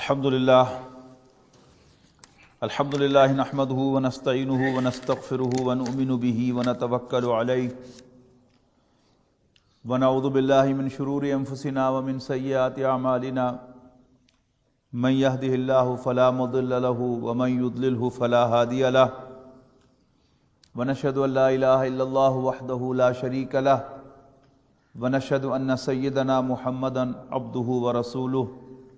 الحمد لله نحمده ونستعينه ونستغفره ونؤمن به ونتوكل عليه ونعوذ بالله من شرور أنفسنا ومن سيئات أعمالنا من يهده الله فلا مضل له ومن يضلله فلا هادي له ونشهد أن لا إله إلا الله وحده لا شريك له ونشهد أن سيدنا محمدا عبده ورسوله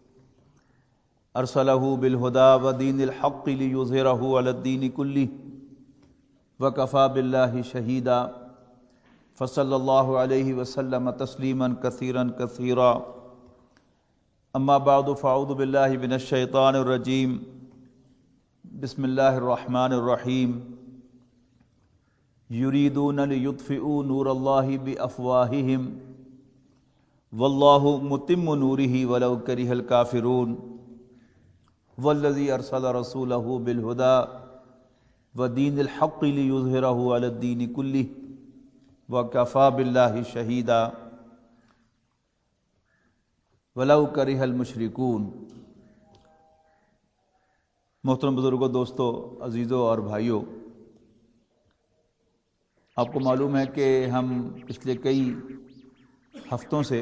ارسلہ بالہدی ودین الحق لیظہرہ علی الدین کلہ وکفی باللہ شہیدا فصلی اللہ علیہ وسلم تسلیما کثیرا کثیرا اما بعد فاعوذ باللہ من الشیطان الرجیم بسم اللہ الرحمن الرحیم یریدون لیطفئوا نور اللہ بافواہہم واللہ متم نورہ ولو کرہ الکافرون والذی ارسل رسولہ بالہدی ودین الحق لیظہرہ علی الدین کلہ وکفی باللہ شہیدا ولو کرہ المشرکون۔ محترم بزرگوں، دوستو، عزیزوں اور بھائیوں، آپ کو معلوم ہے کہ ہم پچھلے کئی ہفتوں سے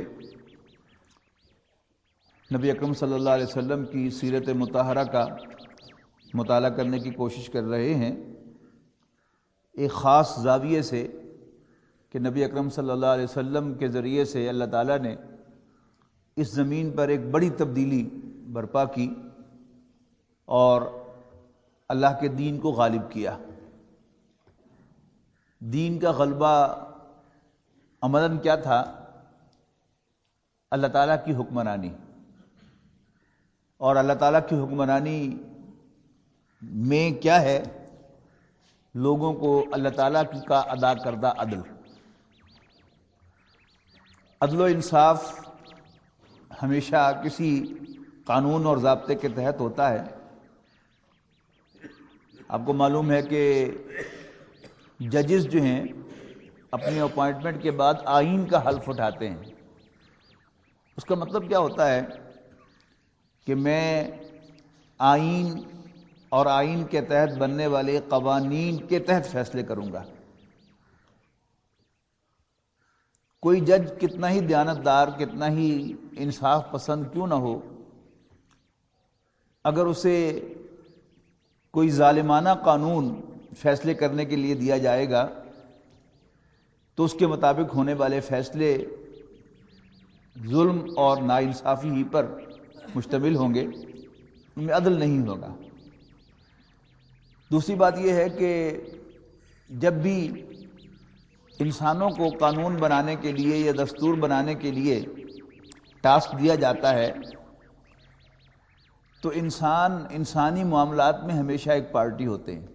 نبی اکرم صلی اللہ علیہ وسلم کی سیرت مطہرہ کا مطالعہ کرنے کی کوشش کر رہے ہیں، ایک خاص زاویے سے کہ نبی اکرم صلی اللہ علیہ وسلم کے ذریعے سے اللہ تعالیٰ نے اس زمین پر ایک بڑی تبدیلی برپا کی اور اللہ کے دین کو غالب کیا۔ دین کا غلبہ عملاً کیا تھا؟ اللہ تعالیٰ کی حکمرانی، اور اللہ تعالیٰ کی حکمرانی میں کیا ہے؟ لوگوں کو اللہ تعالیٰ کا ادا کردہ عدل و انصاف ہمیشہ کسی قانون اور ضابطے کے تحت ہوتا ہے۔ آپ کو معلوم ہے کہ ججز جو ہیں اپنی اپوائنٹمنٹ کے بعد آئین کا حلف اٹھاتے ہیں۔ اس کا مطلب کیا ہوتا ہے کہ میں آئین اور آئین کے تحت بننے والے قوانین کے تحت فیصلے کروں گا۔ کوئی جج کتنا ہی دیانتدار، کتنا ہی انصاف پسند کیوں نہ ہو، اگر اسے کوئی ظالمانہ قانون فیصلے کرنے کے لیے دیا جائے گا تو اس کے مطابق ہونے والے فیصلے ظلم اور ناانصافی ہی پر مشتمل ہوں گے، ان میں عدل نہیں ہوگا۔ دوسری بات یہ ہے کہ جب بھی انسانوں کو قانون بنانے کے لیے یا دستور بنانے کے لیے ٹاسک دیا جاتا ہے تو انسانی معاملات میں ہمیشہ ایک پارٹی ہوتے ہیں،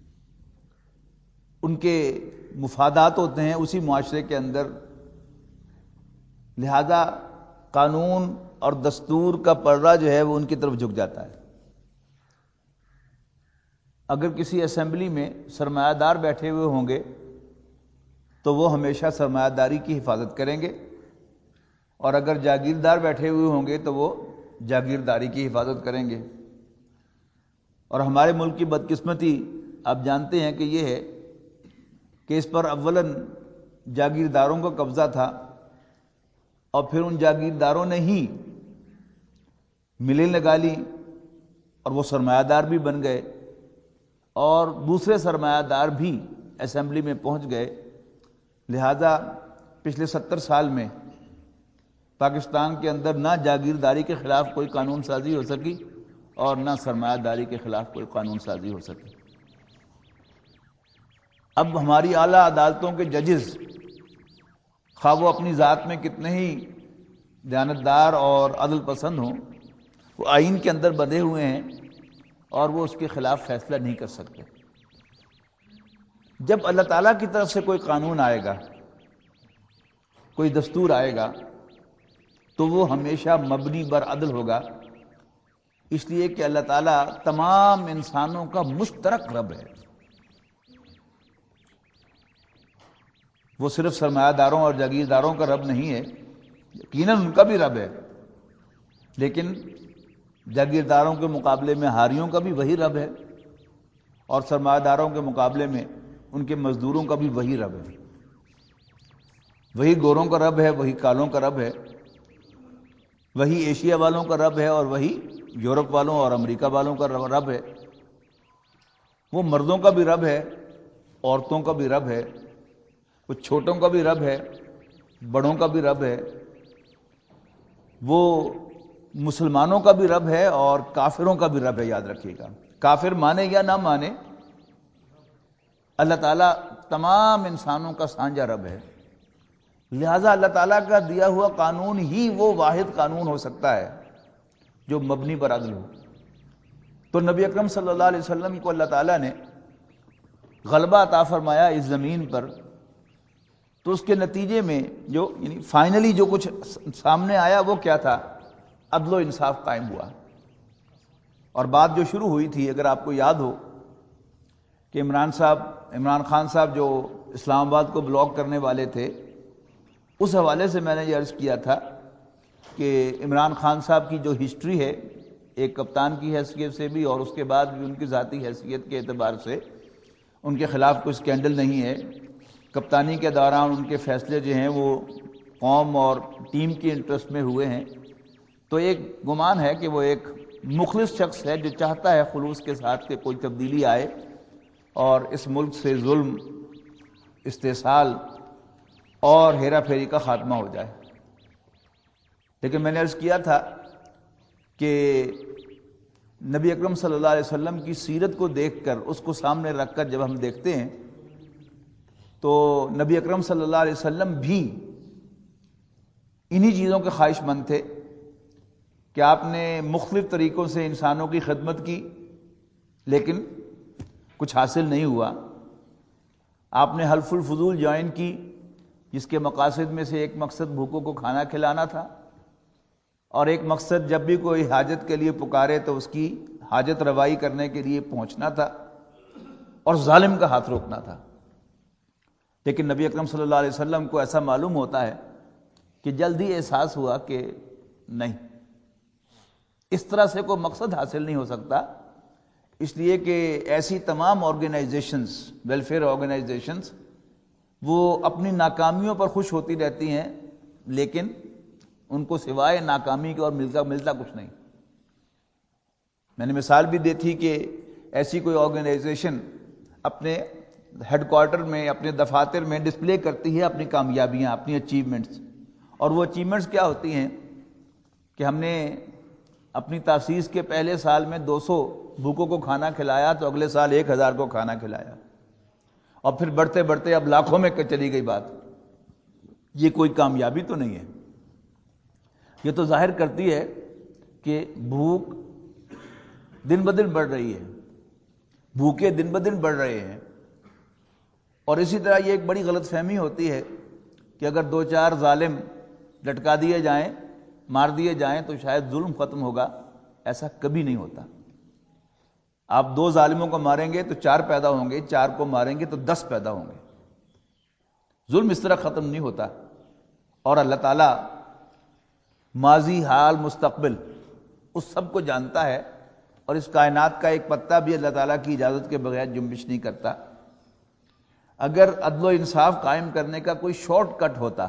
ان کے مفادات ہوتے ہیں اسی معاشرے کے اندر، لہذا قانون اور دستور کا پردہ جو ہے وہ ان کی طرف جھک جاتا ہے۔ اگر کسی اسمبلی میں سرمایہ دار بیٹھے ہوئے ہوں گے تو وہ ہمیشہ سرمایہ داری کی حفاظت کریں گے، اور اگر جاگیردار بیٹھے ہوئے ہوں گے تو وہ جاگیرداری کی حفاظت کریں گے۔ اور ہمارے ملک کی بدقسمتی آپ جانتے ہیں کہ یہ ہے کہ اس پر اولاً جاگیرداروں کا قبضہ تھا، اور پھر ان جاگیرداروں نے ہی ملیں لگا لی اور وہ سرمایہ دار بھی بن گئے، اور دوسرے سرمایہ دار بھی اسمبلی میں پہنچ گئے۔ لہذا پچھلے 70 سال میں پاکستان کے اندر نہ جاگیرداری کے خلاف کوئی قانون سازی ہو سکی اور نہ سرمایہ داری کے خلاف کوئی قانون سازی ہو سکی۔ اب ہماری اعلیٰ عدالتوں کے ججز، خواہ وہ اپنی ذات میں کتنے ہی دیانتدار اور عدل پسند ہوں، وہ آئین کے اندر بندھے ہوئے ہیں اور وہ اس کے خلاف فیصلہ نہیں کر سکتے۔ جب اللہ تعالیٰ کی طرف سے کوئی قانون آئے گا، کوئی دستور آئے گا، تو وہ ہمیشہ مبنی بر عدل ہوگا، اس لیے کہ اللہ تعالیٰ تمام انسانوں کا مشترک رب ہے۔ وہ صرف سرمایہ داروں اور جاگیرداروں کا رب نہیں ہے، یقیناً ان کا بھی رب ہے، لیکن جاگیرداروں کے مقابلے میں حاریوں کا بھی وہی رب ہے، اور سرمایہ داروں کے مقابلے میں ان کے مزدوروں کا بھی وہی رب ہے۔ وہی گوروں کا رب ہے، وہی کالوں کا رب ہے، وہی ایشیا والوں کا رب ہے اور وہی یورپ والوں اور امریکہ والوں کا رب ہے۔ وہ مردوں کا بھی رب ہے، عورتوں کا بھی رب ہے، وہ چھوٹوں کا بھی رب ہے، بڑوں کا بھی رب ہے، وہ مسلمانوں کا بھی رب ہے اور کافروں کا بھی رب ہے۔ یاد رکھیے گا، کافر مانے یا نہ مانے، اللہ تعالیٰ تمام انسانوں کا سانجہ رب ہے، لہذا اللہ تعالیٰ کا دیا ہوا قانون ہی وہ واحد قانون ہو سکتا ہے جو مبنی پر عدل ہو۔ تو نبی اکرم صلی اللہ علیہ وسلم کو اللہ تعالیٰ نے غلبہ عطا فرمایا اس زمین پر، تو اس کے نتیجے میں جو فائنلی جو کچھ سامنے آیا وہ کیا تھا؟ عدل و انصاف قائم ہوا۔ اور بات جو شروع ہوئی تھی، اگر آپ کو یاد ہو کہ عمران خان صاحب جو اسلام آباد کو بلاک کرنے والے تھے، اس حوالے سے میں نے یہ عرض کیا تھا کہ عمران خان صاحب کی جو ہسٹری ہے، ایک کپتان کی حیثیت سے بھی اور اس کے بعد بھی ان کی ذاتی حیثیت کے اعتبار سے ان کے خلاف کوئی سکینڈل نہیں ہے۔ کپتانی کے دوران ان کے فیصلے جو ہیں وہ قوم اور ٹیم کے انٹرسٹ میں ہوئے ہیں، تو ایک گمان ہے کہ وہ ایک مخلص شخص ہے جو چاہتا ہے خلوص کے ساتھ کہ کوئی تبدیلی آئے اور اس ملک سے ظلم، استحصال اور ہیرا پھیری کا خاتمہ ہو جائے۔ لیکن میں نے عرض کیا تھا کہ نبی اکرم صلی اللہ علیہ وسلم کی سیرت کو دیکھ کر، اس کو سامنے رکھ کر جب ہم دیکھتے ہیں تو نبی اکرم صلی اللہ علیہ وسلم بھی انہی چیزوں کے خواہش مند تھے کہ آپ نے مختلف طریقوں سے انسانوں کی خدمت کی، لیکن کچھ حاصل نہیں ہوا۔ آپ نے حلف الفضول جوائن کی، جس کے مقاصد میں سے ایک مقصد بھوکوں کو کھانا کھلانا تھا، اور ایک مقصد جب بھی کوئی حاجت کے لیے پکارے تو اس کی حاجت روائی کرنے کے لیے پہنچنا تھا اور ظالم کا ہاتھ روکنا تھا۔ لیکن نبی اکرم صلی اللہ علیہ وسلم کو ایسا معلوم ہوتا ہے کہ جلدی احساس ہوا کہ نہیں، اس طرح سے کوئی مقصد حاصل نہیں ہو سکتا، اس لیے کہ ایسی تمام آرگنائزیشنز، ویلفیئر آرگنائزیشنز، وہ اپنی ناکامیوں پر خوش ہوتی رہتی ہیں، لیکن ان کو سوائے ناکامی کے اور ملتا کچھ نہیں۔ میں نے مثال بھی دی تھی کہ ایسی کوئی آرگنائزیشن اپنے ہیڈ کوارٹر میں، اپنے دفاتر میں ڈسپلے کرتی ہے اپنی کامیابیاں، اپنی اچیومنٹس، اور وہ اچیومنٹس کیا ہوتی ہیں کہ ہم نے اپنی تاسیس کے پہلے سال میں 200 بھوکوں کو کھانا کھلایا، تو اگلے سال 1000 کو کھانا کھلایا، اور پھر بڑھتے بڑھتے اب لاکھوں میں چلی گئی بات۔ یہ کوئی کامیابی تو نہیں ہے، یہ تو ظاہر کرتی ہے کہ بھوک دن بدن بڑھ رہی ہے، بھوکے دن بدن بڑھ رہے ہیں۔ اور اسی طرح یہ ایک بڑی غلط فہمی ہوتی ہے کہ اگر 2-4 ظالم لٹکا دیے جائیں، مار دیے جائیں تو شاید ظلم ختم ہوگا۔ ایسا کبھی نہیں ہوتا۔ آپ 2 ظالموں کو ماریں گے تو 4 پیدا ہوں گے، 4 کو ماریں گے تو 10 پیدا ہوں گے۔ ظلم اس طرح ختم نہیں ہوتا۔ اور اللہ تعالیٰ ماضی، حال، مستقبل اس سب کو جانتا ہے، اور اس کائنات کا ایک پتا بھی اللہ تعالیٰ کی اجازت کے بغیر جنبش نہیں کرتا۔ اگر عدل و انصاف قائم کرنے کا کوئی شارٹ کٹ ہوتا،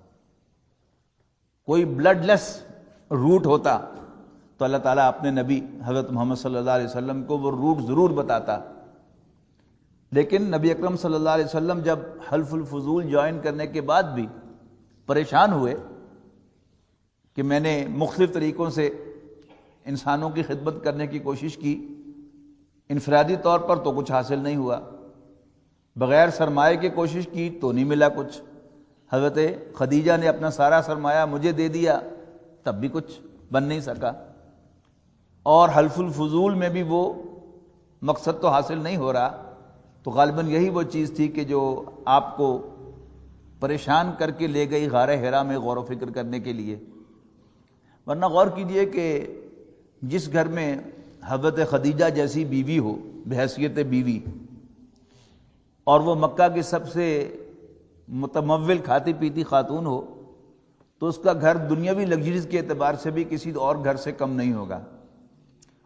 کوئی بلڈ لیس روٹ ہوتا، تو اللہ تعالیٰ اپنے نبی حضرت محمد صلی اللہ علیہ وسلم کو وہ روٹ ضرور بتاتا۔ لیکن نبی اکرم صلی اللہ علیہ وسلم جب حلف الفضول جوائن کرنے کے بعد بھی پریشان ہوئے کہ میں نے مختلف طریقوں سے انسانوں کی خدمت کرنے کی کوشش کی، انفرادی طور پر تو کچھ حاصل نہیں ہوا، بغیر سرمایہ کی کوشش کی تو نہیں ملا کچھ، حضرت خدیجہ نے اپنا سارا سرمایہ مجھے دے دیا تب بھی کچھ بن نہیں سکا، اور حلف الفضول میں بھی وہ مقصد تو حاصل نہیں ہو رہا۔ تو غالباً یہی وہ چیز تھی کہ جو آپ کو پریشان کر کے لے گئی غار حرا میں غور و فکر کرنے کے لیے۔ ورنہ غور کیجئے کہ جس گھر میں حضرت خدیجہ جیسی بیوی ہو بحیثیت بیوی، اور وہ مکہ کی سب سے متمول کھاتی پیتی خاتون ہو، تو اس کا گھر دنیاوی لگژریز کے اعتبار سے بھی کسی اور گھر سے کم نہیں ہوگا۔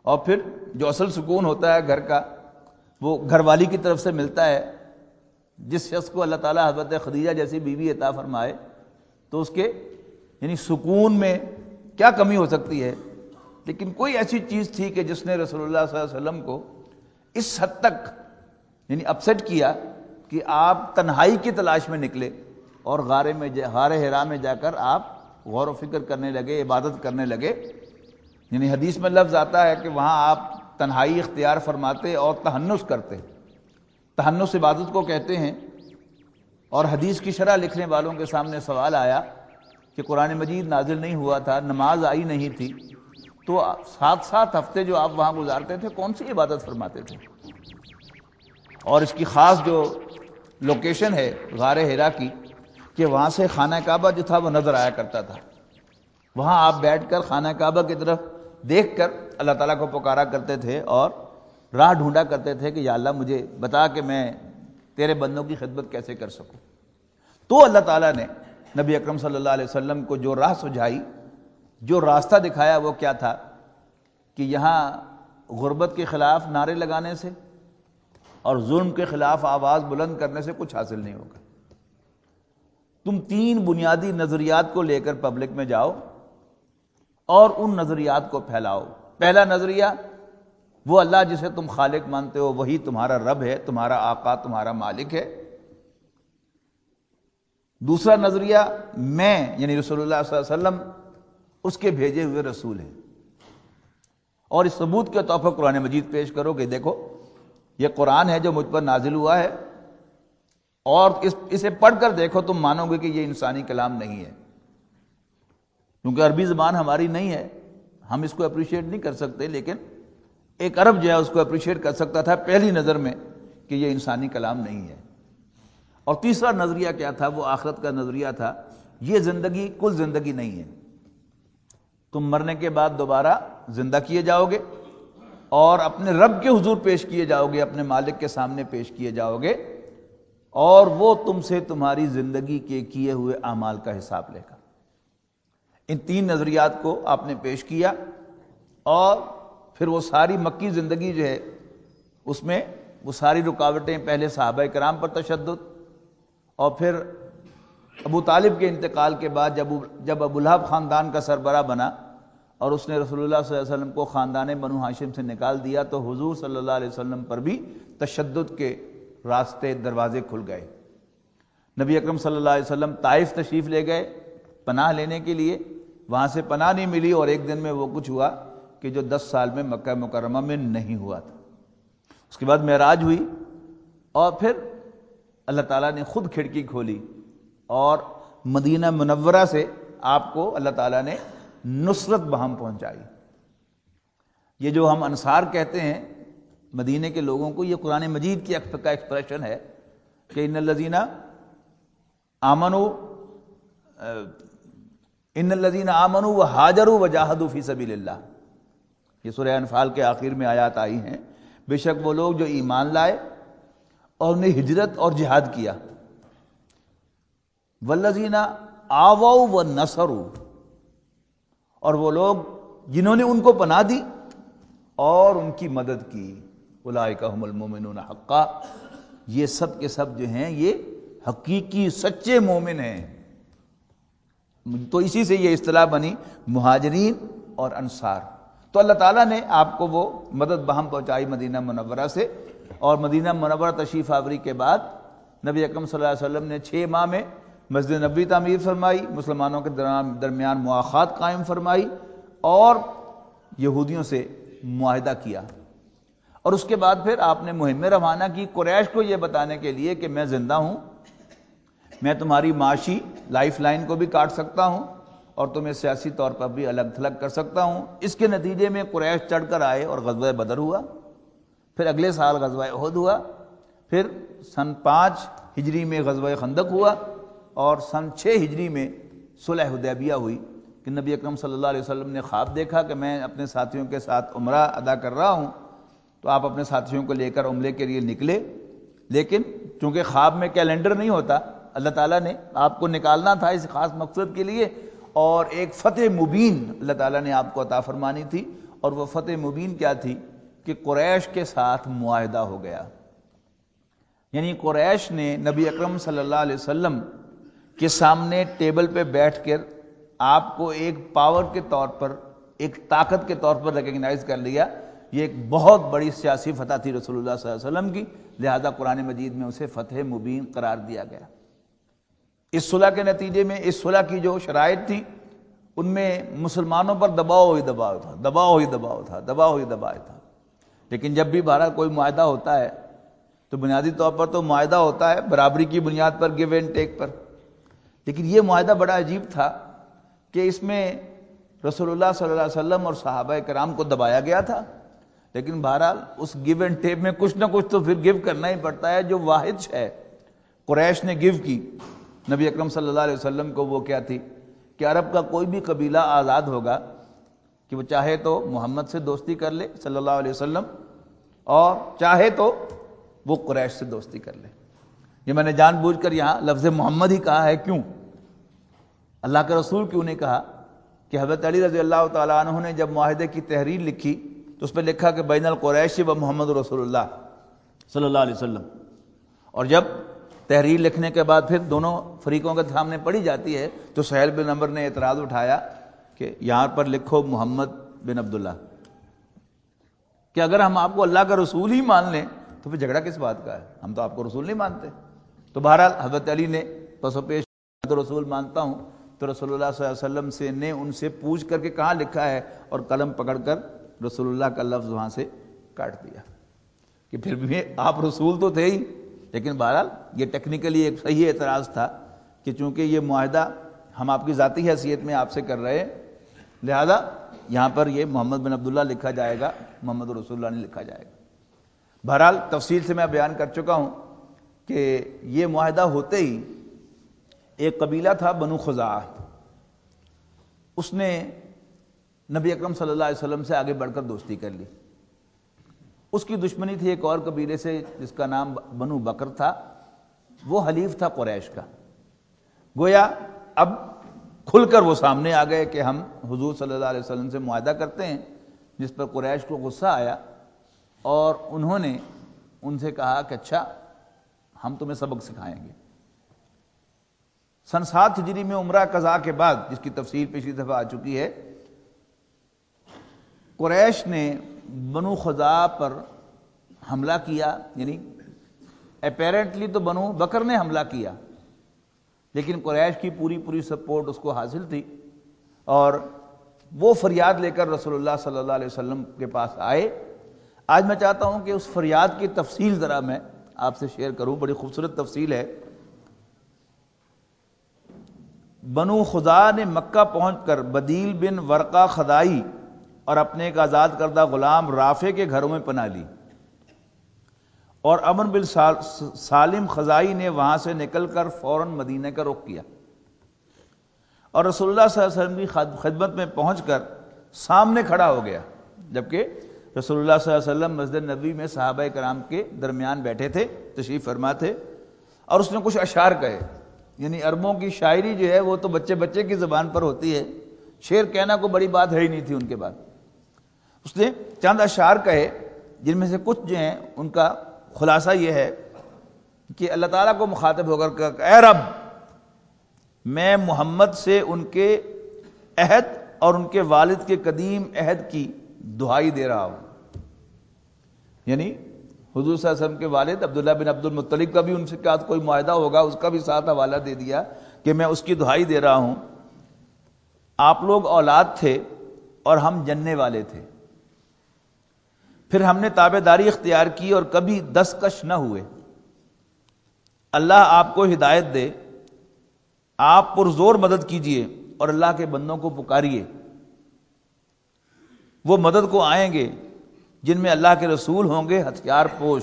اور پھر جو اصل سکون ہوتا ہے گھر کا وہ گھر والی کی طرف سے ملتا ہے. جس شخص کو اللہ تعالیٰ حضرت خدیجہ جیسی بیوی عطا فرمائے تو اس کے یعنی سکون میں کیا کمی ہو سکتی ہے. لیکن کوئی ایسی چیز تھی کہ جس نے رسول اللہ صلی اللہ علیہ وسلم کو اس حد تک یعنی اپسیٹ کیا کہ آپ تنہائی کی تلاش میں نکلے اور غار حرا میں جا کر آپ غور و فکر کرنے لگے, عبادت کرنے لگے. یعنی حدیث میں لفظ آتا ہے کہ وہاں آپ تنہائی اختیار فرماتے اور تہنس کرتے. تہنس عبادت کو کہتے ہیں. اور حدیث کی شرح لکھنے والوں کے سامنے سوال آیا کہ قرآن مجید نازل نہیں ہوا تھا, نماز آئی نہیں تھی, تو 7 ہفتے جو آپ وہاں گزارتے تھے کون سی عبادت فرماتے تھے؟ اور اس کی خاص جو لوکیشن ہے غار حرا کی کہ وہاں سے خانہ کعبہ جو تھا وہ نظر آیا کرتا تھا. وہاں آپ بیٹھ کر خانہ کعبہ کی طرف دیکھ کر اللہ تعالیٰ کو پکارا کرتے تھے اور راہ ڈھونڈا کرتے تھے کہ یا اللہ مجھے بتا کہ میں تیرے بندوں کی خدمت کیسے کر سکوں. تو اللہ تعالیٰ نے نبی اکرم صلی اللہ علیہ وسلم کو جو راہ سجھائی, جو راستہ دکھایا, وہ کیا تھا کہ یہاں غربت کے خلاف نعرے لگانے سے اور ظلم کے خلاف آواز بلند کرنے سے کچھ حاصل نہیں ہوگا. تم 3 بنیادی نظریات کو لے کر پبلک میں جاؤ اور ان نظریات کو پھیلاؤ. پہلا نظریہ وہ اللہ جسے تم خالق مانتے ہو وہی تمہارا رب ہے, تمہارا آقا, تمہارا مالک ہے. دوسرا نظریہ میں یعنی رسول اللہ صلی اللہ علیہ وسلم اس کے بھیجے ہوئے رسول ہیں. اور اس ثبوت کے طور پر قرآن مجید پیش کرو کہ دیکھو یہ قرآن ہے جو مجھ پر نازل ہوا ہے, اور اسے پڑھ کر دیکھو تم مانو گے کہ یہ انسانی کلام نہیں ہے. کیونکہ عربی زبان ہماری نہیں ہے, ہم اس کو اپریشیٹ نہیں کر سکتے, لیکن ایک عرب جو ہے اس کو اپریشیٹ کر سکتا تھا پہلی نظر میں کہ یہ انسانی کلام نہیں ہے. اور تیسرا نظریہ کیا تھا؟ وہ آخرت کا نظریہ تھا. یہ زندگی کل زندگی نہیں ہے, تم مرنے کے بعد دوبارہ زندہ کیے جاؤ گے اور اپنے رب کے حضور پیش کیے جاؤ گے, اپنے مالک کے سامنے پیش کیے جاؤ گے, اور وہ تم سے تمہاری زندگی کے کیے ہوئے اعمال کا حساب لے گا. ان 3 نظریات کو آپ نے پیش کیا, اور پھر وہ ساری مکی زندگی جو ہے اس میں وہ ساری رکاوٹیں, پہلے صحابہ کرام پر تشدد, اور پھر ابو طالب کے انتقال کے بعد جب ابو لہب خاندان کا سربراہ بنا اور اس نے رسول اللہ صلی اللہ علیہ وسلم کو خاندان بنو ہاشم سے نکال دیا, تو حضور صلی اللہ علیہ وسلم پر بھی تشدد کے راستے, دروازے کھل گئے. نبی اکرم صلی اللہ علیہ وسلم طائف تشریف لے گئے پناہ لینے کے لیے, وہاں سے پناہ نہیں ملی, اور ایک دن میں وہ کچھ ہوا کہ جو 10 سال میں مکہ مکرمہ میں نہیں ہوا تھا. اس کے بعد معراج ہوئی, اور پھر اللہ تعالیٰ نے خود کھڑکی کھولی اور مدینہ منورہ سے آپ کو اللہ تعالیٰ نے نصرت بہم پہنچائی. یہ جو ہم انصار کہتے ہیں مدینے کے لوگوں کو, یہ قرآن مجید کی کا ایکسپریشن ہے کہ ان الذین آمنوا وہاجروا وجاہدوا فی سبیل اللہ. یہ سورہ انفال کے آخر میں آیات آئی ہیں, بے شک وہ لوگ جو ایمان لائے اور انہیں ہجرت اور جہاد کیا. والذین آووا ونصروا, اور وہ لوگ جنہوں نے ان کو پناہ دی اور ان کی مدد کی. اولئک ھم المؤمنون حقا, یہ سب کے سب جو ہیں یہ حقیقی سچے مومن ہیں. تو اسی سے یہ اصطلاح بنی مہاجرین اور انصار. تو اللہ تعالیٰ نے آپ کو وہ مدد بہم پہنچائی مدینہ منورہ سے, اور مدینہ منورہ تشریف آوری کے بعد نبی اکرم صلی اللہ علیہ وسلم نے 6 ماہ میں مسجد نبوی تعمیر فرمائی, مسلمانوں کے درمیان مواخات قائم فرمائی, اور یہودیوں سے معاہدہ کیا. اور اس کے بعد پھر آپ نے مہم روانہ کی قریش کو یہ بتانے کے لیے کہ میں زندہ ہوں, میں تمہاری معاشی لائف لائن کو بھی کاٹ سکتا ہوں اور تمہیں سیاسی طور پر بھی الگ تھلگ کر سکتا ہوں. اس کے نتیجے میں قریش چڑھ کر آئے اور غزوہ بدر ہوا, پھر اگلے سال غزوہ احد ہوا, پھر سن 5 ہجری میں غزوہ خندق ہوا, اور سن 6 ہجری میں صلح حدیبیہ ہوئی کہ نبی اکرم صلی اللہ علیہ وسلم نے خواب دیکھا کہ میں اپنے ساتھیوں کے ساتھ عمرہ ادا کر رہا ہوں. تو آپ اپنے ساتھیوں کو لے کر عمرے کے لیے نکلے, لیکن چونکہ خواب میں کیلنڈر نہیں ہوتا, اللہ تعالیٰ نے آپ کو نکالنا تھا اس خاص مقصد کے لیے, اور ایک فتح مبین اللہ تعالیٰ نے آپ کو عطا فرمانی تھی, اور وہ فتح مبین کیا تھی کہ قریش کے ساتھ معاہدہ ہو گیا، یعنی قریش نے نبی اکرم صلی اللہ علیہ وسلم کے سامنے ٹیبل پہ بیٹھ کر آپ کو ایک پاور کے طور پر، ایک طاقت کے طور پر ریکگنائز کر لیا۔ یہ ایک بہت بڑی سیاسی فتح تھی رسول اللہ صلی اللہ علیہ وسلم کی، لہذا قرآن مجید میں اسے فتح مبین قرار دیا گیا۔ اس صلح کے نتیجے میں، اس صلح کی جو شرائط تھی ان میں مسلمانوں پر دباؤ ہی دباؤ تھا، دباؤ ہی دباؤ تھا، دباؤ ہی دباؤ تھا۔ لیکن جب بھی بہرحال کوئی معاہدہ ہوتا ہے تو بنیادی طور پر تو معاہدہ ہوتا ہے برابری کی بنیاد پر، گیو اینڈ ٹیک پر، لیکن یہ معاہدہ بڑا عجیب تھا کہ اس میں رسول اللہ صلی اللہ علیہ وسلم اور صحابہ کرام کو دبایا گیا تھا، لیکن بہرحال اس گیو اینڈ ٹیک میں کچھ نہ کچھ تو پھر گیو کرنا ہی پڑتا ہے۔ جو واحد ہے قریش نے گیو کی نبی اکرم صلی اللہ علیہ وسلم کو، وہ کیا تھی کہ عرب کا کوئی بھی قبیلہ آزاد ہوگا کہ وہ چاہے تو محمد سے دوستی کر لے صلی اللہ علیہ وسلم، اور چاہے تو وہ قریش سے دوستی کر لے۔ یہ میں نے جان بوجھ کر یہاں لفظ محمد ہی کہا ہے، کیوں؟ اللہ کے رسول کیوں نہیں کہا؟ کہ حضرت علی رضی اللہ تعالیٰ عنہ نے جب معاہدے کی تحریر لکھی تو اس پہ لکھا کہ بین القریش و محمد رسول اللہ صلی اللہ علیہ وسلم، اور جب تحریر لکھنے کے بعد پھر دونوں فریقوں کے سامنے پڑھی جاتی ہے تو سہیل بن عمر نے اعتراض اٹھایا کہ یہاں پر لکھو محمد بن عبداللہ، کہ اگر ہم آپ کو اللہ کا رسول ہی مان لیں تو پھر جھگڑا کس بات کا ہے؟ ہم تو آپ کو رسول نہیں مانتے۔ تو بہرحال حضرت علی نے پس و پیش تو رسول مانتا ہوں، تو رسول اللہ صلی اللہ علیہ وسلم سے نے ان سے پوچھ کر کے کہاں لکھا ہے، اور قلم پکڑ کر رسول اللہ کا لفظ وہاں سے کاٹ دیا کہ پھر بھی آپ رسول تو تھے ہی، لیکن بہرحال یہ ٹیکنیکلی ایک صحیح اعتراض تھا کہ چونکہ یہ معاہدہ ہم آپ کی ذاتی حیثیت میں آپ سے کر رہے ہیں، لہذا یہاں پر یہ محمد بن عبداللہ لکھا جائے گا، محمد رسول اللہ نہیں لکھا جائے گا۔ بہرحال تفصیل سے میں بیان کر چکا ہوں کہ یہ معاہدہ ہوتے ہی ایک قبیلہ تھا بنو خزاعہ، اس نے نبی اکرم صلی اللہ علیہ وسلم سے آگے بڑھ کر دوستی کر لی۔ اس کی دشمنی تھی ایک اور قبیلے سے جس کا نام بنو بکر تھا، وہ حلیف تھا قریش کا۔ گویا اب کھل کر وہ سامنے آ گئے کہ ہم حضور صلی اللہ علیہ وسلم سے معاہدہ کرتے ہیں، جس پر قریش کو غصہ آیا اور انہوں نے ان سے کہا کہ اچھا ہم تمہیں سبق سکھائیں گے۔ سن 7 ہجری میں عمرہ قضاء کے بعد، جس کی تفصیل پچھلی دفعہ آ چکی ہے، قریش نے بنو خزاعہ پر حملہ کیا، یعنی اپیرنٹلی تو بنو بکر نے حملہ کیا، لیکن قریش کی پوری سپورٹ اس کو حاصل تھی، اور وہ فریاد لے کر رسول اللہ صلی اللہ علیہ وسلم کے پاس آئے۔ آج میں چاہتا ہوں کہ اس فریاد کی تفصیل ذرا میں آپ سے شیئر کروں، بڑی خوبصورت تفصیل ہے۔ بنو خزاعہ نے مکہ پہنچ کر بدیل بن ورقہ خزاعی اور اپنے ایک آزاد کردہ غلام رافع کے گھروں میں پناہ لی، اور عمرو بن سالم خزاعی نے وہاں سے نکل کر فوراً مدینہ کا رخ کیا، اور رسول اللہ صلی اللہ علیہ وسلم کی خدمت میں پہنچ کر سامنے کھڑا ہو گیا، جبکہ رسول اللہ صلی اللہ علیہ وسلم مسجد نبوی میں صحابہ کرام کے درمیان بیٹھے تھے، تشریف فرما تھے، اور اس نے کچھ اشعار کہے۔ یعنی عربوں کی شاعری جو ہے وہ تو بچے کی زبان پر ہوتی ہے، شعر کہنا کوئی بڑی بات ہے ہی نہیں تھی ان کے بعد۔ اس نے چند اشعار کہے، جن میں سے کچھ جو ہیں ان کا خلاصہ یہ ہے کہ اللہ تعالیٰ کو مخاطب ہو کر کہا، اے رب، میں محمد سے ان کے عہد اور ان کے والد کے قدیم عہد کی دہائی دے رہا ہوں۔ یعنی حضور صلی اللہ علیہ وسلم کے والد عبداللہ بن عبد المطلب کا بھی ان سے ساتھ کوئی معاہدہ ہوگا، اس کا بھی ساتھ حوالہ دے دیا کہ میں اس کی دہائی دے رہا ہوں، آپ لوگ اولاد تھے اور ہم جننے والے تھے، پھر ہم نے تابعداری اختیار کی اور کبھی دستکش نہ ہوئے، اللہ آپ کو ہدایت دے، آپ پرزور مدد کیجئے اور اللہ کے بندوں کو پکاریے، وہ مدد کو آئیں گے جن میں اللہ کے رسول ہوں گے ہتھیار پوش،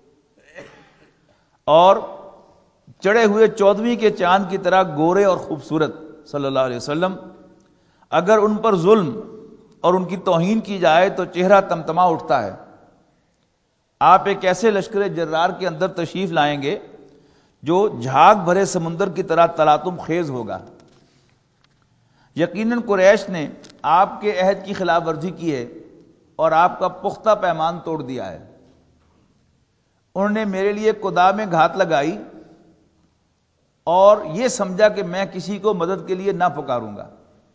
اور چڑھے ہوئے 14ویں کے چاند کی طرح گورے اور خوبصورت صلی اللہ علیہ وسلم، اگر ان پر ظلم اور ان کی توہین کی جائے تو چہرہ تمتما اٹھتا ہے، آپ ایک ایسے لشکر جرار کے اندر تشریف لائیں گے جو جھاگ بھرے سمندر کی طرح تلاطم خیز ہوگا، یقیناً قریش نے آپ کے عہد کی خلاف ورزی کی ہے اور آپ کا پختہ پیمان توڑ دیا ہے۔ انہوں نے میرے لیے قدا میں گھات لگائی اور یہ سمجھا کہ میں کسی کو مدد کے لیے نہ پکاروں گا،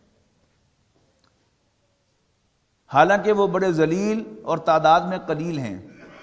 حالانکہ وہ بڑے ذلیل اور تعداد میں قلیل ہیں۔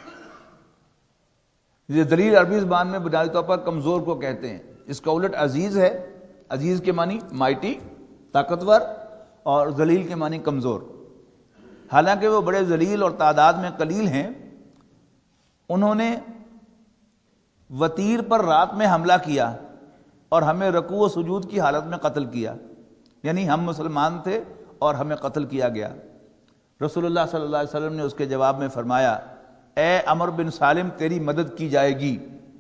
یہ ذلیل عربی زبان میں بنیادی طور پر کمزور کو کہتے ہیں، اس کا الٹ عزیز ہے۔ عزیز کے معنی مائٹی، طاقتور، اور ذلیل کے معنی کمزور۔ حالانکہ وہ بڑے ذلیل اور تعداد میں قلیل ہیں، انہوں نے وتیر پر رات میں حملہ کیا اور ہمیں رکوع و سجود کی حالت میں قتل کیا، یعنی ہم مسلمان تھے اور ہمیں قتل کیا گیا۔ رسول اللہ صلی اللہ علیہ وسلم نے اس کے جواب میں فرمایا، اے عمر بن سالم، تیری مدد کی جائے گی۔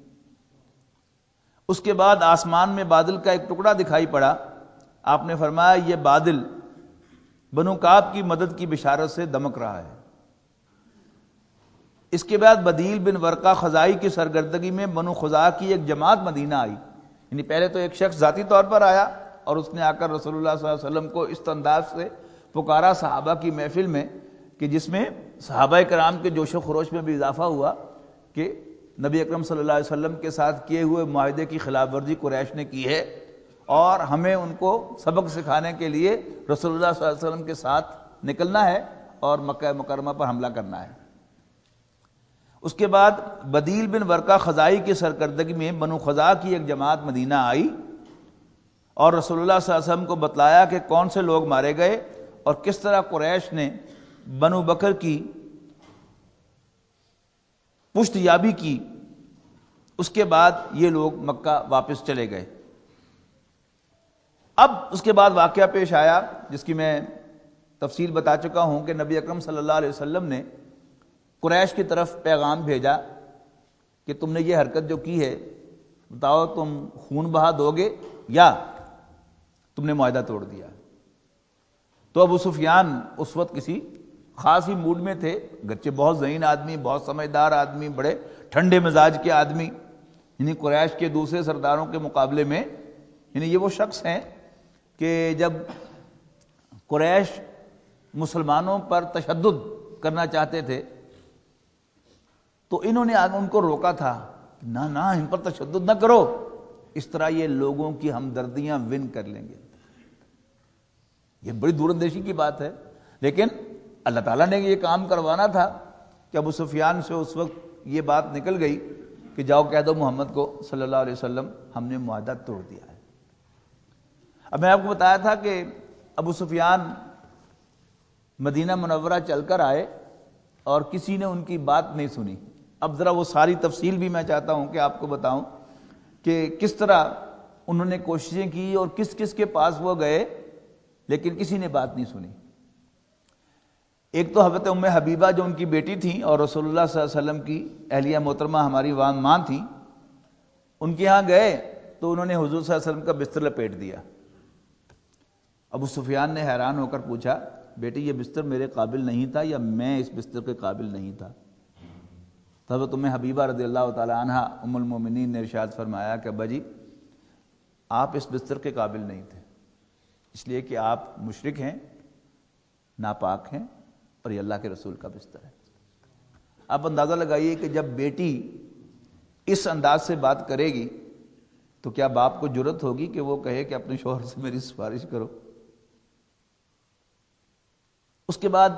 اس کے بعد آسمان میں بادل کا ایک ٹکڑا دکھائی پڑا۔ آپ نے فرمایا، یہ بادل بنو کعب کی مدد کی بشارت سے دمک رہا ہے۔ اس کے بعد بدیل بن ورقہ خزائی کی سرگردگی میں بنو خزاعہ کی ایک جماعت مدینہ آئی، یعنی پہلے تو ایک شخص ذاتی طور پر آیا اور اس نے آ کر رسول اللہ صلی اللہ علیہ وسلم کو اس انداز سے پکارا صحابہ کی محفل میں کہ جس میں صحابہ کرام کے جوش و خروش میں بھی اضافہ ہوا کہ نبی اکرم صلی اللہ علیہ وسلم کے ساتھ کیے ہوئے معاہدے کی خلاف ورزی قریش نے کی ہے اور ہمیں ان کو سبق سکھانے کے لیے رسول اللہ صلی اللہ علیہ وسلم کے ساتھ نکلنا ہے اور مکہ مکرمہ پر حملہ کرنا ہے۔ اس کے بعد بدیل بن ورقہ خزائی کی سرکردگی میں بنو خزاعہ کی ایک جماعت مدینہ آئی اور رسول اللہ صلی اللہ علیہ وسلم کو بتلایا کہ کون سے لوگ مارے گئے اور کس طرح قریش نے بنو بکر کی پشت یابی کی۔ اس کے بعد یہ لوگ مکہ واپس چلے گئے۔ اب اس کے بعد واقعہ پیش آیا جس کی میں تفصیل بتا چکا ہوں کہ نبی اکرم صلی اللہ علیہ وسلم نے قریش کی طرف پیغام بھیجا کہ تم نے یہ حرکت جو کی ہے، بتاؤ تم خون بہا دو گے یا تم نے معاہدہ توڑ دیا۔ تو ابو سفیان اس وقت کسی خاص ہی موڈ میں تھے، گرچہ بہت ذہین آدمی، بہت سمجھدار آدمی، بڑے ٹھنڈے مزاج کے آدمی، یعنی قریش کے دوسرے سرداروں کے مقابلے میں، یعنی یہ وہ شخص ہیں کہ جب قریش مسلمانوں پر تشدد کرنا چاہتے تھے تو انہوں نے ان کو روکا تھا، نہ ان پر تشدد نہ کرو، اس طرح یہ لوگوں کی ہمدردیاں ون کر لیں گے۔ یہ بڑی دور اندیشی کی بات ہے، لیکن اللہ تعالیٰ نے یہ کام کروانا تھا کہ ابو سفیان سے اس وقت یہ بات نکل گئی کہ جاؤ کہہ دو محمد کو صلی اللہ علیہ وسلم ہم نے معاہدہ توڑ دیا ہے۔ اب میں آپ کو بتایا تھا کہ ابو سفیان مدینہ منورہ چل کر آئے اور کسی نے ان کی بات نہیں سنی۔ اب ذرا وہ ساری تفصیل بھی میں چاہتا ہوں کہ آپ کو بتاؤں کہ کس طرح انہوں نے کوششیں کی اور کس کس کے پاس وہ گئے، لیکن کسی نے بات نہیں سنی۔ ایک تو حضرت ام حبیبہ جو ان کی بیٹی تھیں اور رسول اللہ صلی اللہ علیہ وسلم کی اہلیہ محترمہ ہماری ماں تھیں، ان کے ہاں گئے تو انہوں نے حضور صلی اللہ علیہ وسلم کا بستر لپیٹ دیا۔ ابو سفیان نے حیران ہو کر پوچھا، بیٹی یہ بستر میرے قابل نہیں تھا یا میں اس بستر کے قابل نہیں تھا؟ تو حضرت ام حبیبہ رضی اللہ تعالی عنہ ام المومنین نے ارشاد فرمایا کہ ابا جی آپ اس بستر کے قابل نہیں تھے، اس لیے کہ آپ مشرک ہیں، ناپاک ہیں، اور یہ اللہ کے رسول کا بستر ہے۔ آپ اندازہ لگائیے کہ جب بیٹی اس انداز سے بات کرے گی تو کیا باپ کو جرأت ہوگی کہ وہ کہے کہ اپنے شوہر سے میری سفارش کرو؟ اس کے بعد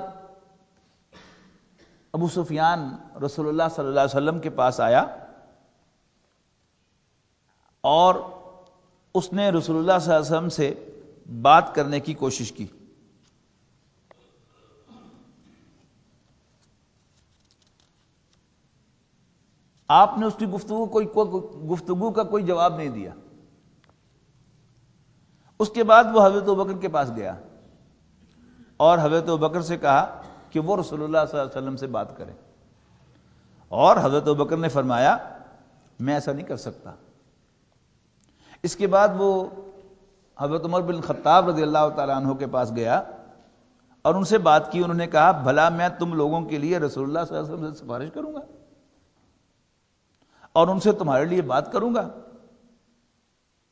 ابو سفیان رسول اللہ صلی اللہ علیہ وسلم کے پاس آیا اور اس نے رسول اللہ صلی اللہ علیہ وسلم سے بات کرنے کی کوشش کی۔ آپ نے اس کی گفتگو کا کوئی جواب نہیں دیا۔ اس کے بعد وہ حضرت ابوبکر کے پاس گیا اور حضرت ابوبکر سے کہا کہ وہ رسول اللہ صلی اللہ علیہ وسلم سے بات کریں، اور حضرت ابوبکر نے فرمایا میں ایسا نہیں کر سکتا۔ اس کے بعد وہ حضرت عمر بن خطاب رضی اللہ تعالیٰ عنہ کے پاس گیا اور ان سے بات کی۔ انہوں نے کہا بھلا میں تم لوگوں کے لیے رسول اللہ صلی اللہ علیہ وسلم سے سفارش کروں گا اور ان سے تمہارے لیے بات کروں گا؟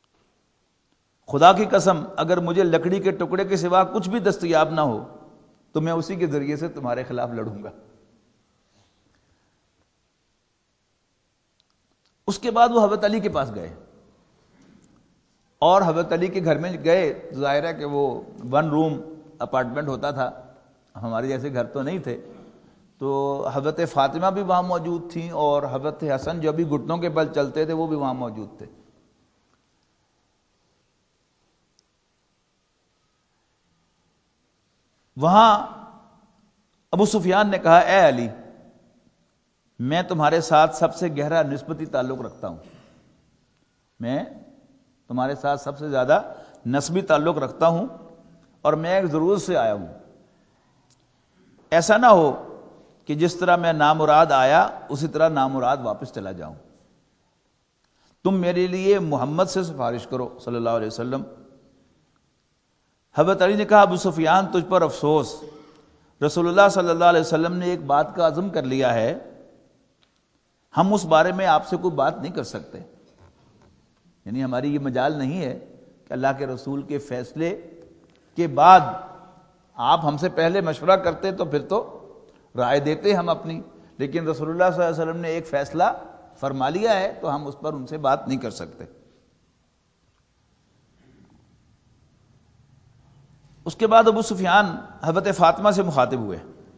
خدا کی قسم اگر مجھے لکڑی کے ٹکڑے کے سوا کچھ بھی دستیاب نہ ہو تو میں اسی کے ذریعے سے تمہارے خلاف لڑوں گا۔ اس کے بعد وہ حضرت علی کے پاس گئے، اور حضرت علی کے گھر میں گئے۔ ظاہر ہے کہ وہ 1 روم اپارٹمنٹ ہوتا تھا، ہمارے جیسے گھر تو نہیں تھے، تو حضرت فاطمہ بھی وہاں موجود تھیں، اور حضرت حسن جو بھی گھٹنوں کے بل چلتے تھے وہ بھی وہاں موجود تھے۔ وہاں ابو سفیان نے کہا، اے علی، میں تمہارے ساتھ سب سے گہرا نسبتی تعلق رکھتا ہوں، میں تمہارے ساتھ سب سے زیادہ نسبی تعلق رکھتا ہوں، اور میں ایک ضرورت سے آیا ہوں۔ ایسا نہ ہو کہ جس طرح میں نامراد آیا اسی طرح نامراد واپس چلا جاؤں۔ تم میرے لیے محمد سے سفارش کرو صلی اللہ علیہ وسلم۔ حضرت علی نے کہا، ابو سفیان، تجھ پر افسوس، رسول اللہ صلی اللہ علیہ وسلم نے ایک بات کا عزم کر لیا ہے، ہم اس بارے میں آپ سے کوئی بات نہیں کر سکتے، یعنی ہماری یہ مجال نہیں ہے کہ اللہ کے رسول کے فیصلے کے بعد آپ ہم سے پہلے مشورہ کرتے تو پھر تو رائے دیتے ہم اپنی، لیکن رسول اللہ صلی اللہ علیہ وسلم نے ایک فیصلہ فرما لیا ہے تو ہم اس پر ان سے بات نہیں کر سکتے۔ اس کے بعد ابو سفیان حضرت فاطمہ سے مخاطب ہوئے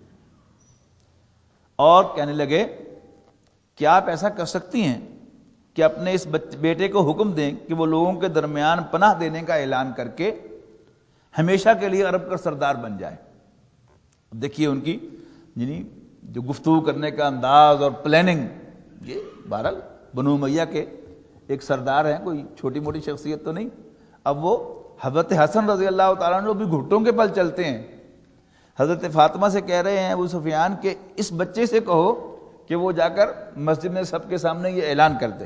اور کہنے لگے، کیا آپ ایسا کر سکتی ہیں کہ اپنے اس بیٹے کو حکم دیں کہ وہ لوگوں کے درمیان پناہ دینے کا اعلان کر کے ہمیشہ کے لیے عرب کا سردار بن جائے؟ دیکھیے ان کی یعنی جو گفتگو کرنے کا انداز اور پلاننگ، یہ بہرحال بنو امیہ کے ایک سردار ہیں، کوئی چھوٹی موٹی شخصیت تو نہیں۔ اب وہ حضرت حسن رضی اللہ تعالیٰ عنہ بھی گھٹوں کے بل چلتے ہیں، حضرت فاطمہ سے کہہ رہے ہیں ابو سفیان کہ اس بچے سے کہو کہ وہ جا کر مسجد میں سب کے سامنے یہ اعلان کر دے۔